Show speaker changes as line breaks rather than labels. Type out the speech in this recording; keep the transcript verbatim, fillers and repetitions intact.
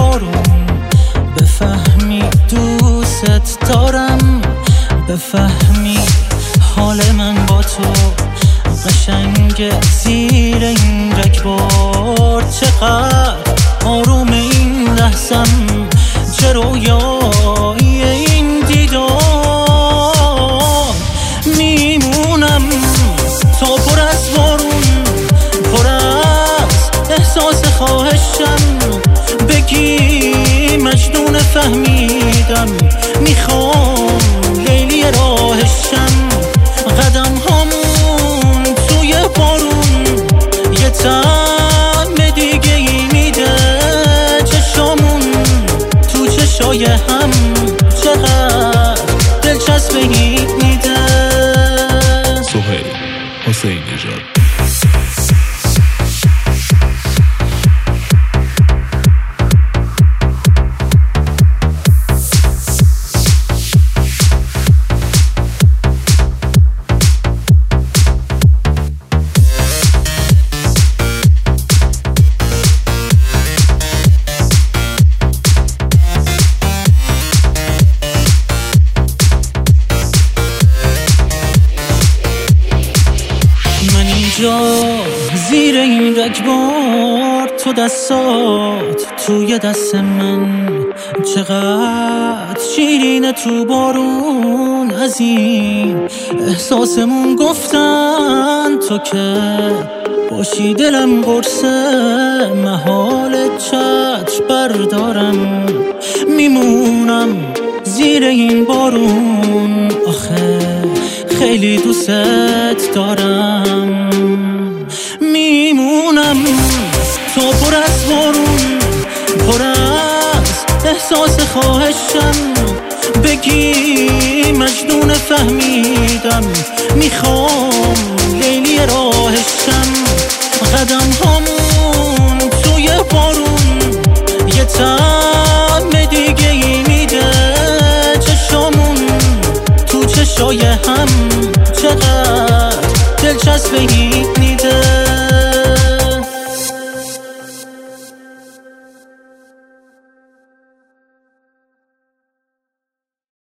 بارون بفهمی دوست دارم، بفهمی حال من با تو قشنگ زیر این رگبار. چقدر آروم این لحظم، چه رویایی این دیدار. میمونم تا پر از بارون، پر از احساس خواهشم. بگی مجنون فهمیدم، میخوام لیلی راهشم. قدم هامون توی بارون یه طعم دیگه ای میده. چشامون تو چشای هم چقدر دلچسبی میده.
سهیل حسین نژاد.
زیر این رگبار تو دستات توی دست من، چقدر شیرینه تو بارون. از این احساسمون گفتن تو که باشی دلم قرصه محال چتر بردارم. میمونم زیر این بارون، آخه خیلی دوست دارم. میمونم تو پر از بارون، پر از احساس خواهشم. بگی مجنون فهمیدم، میخوام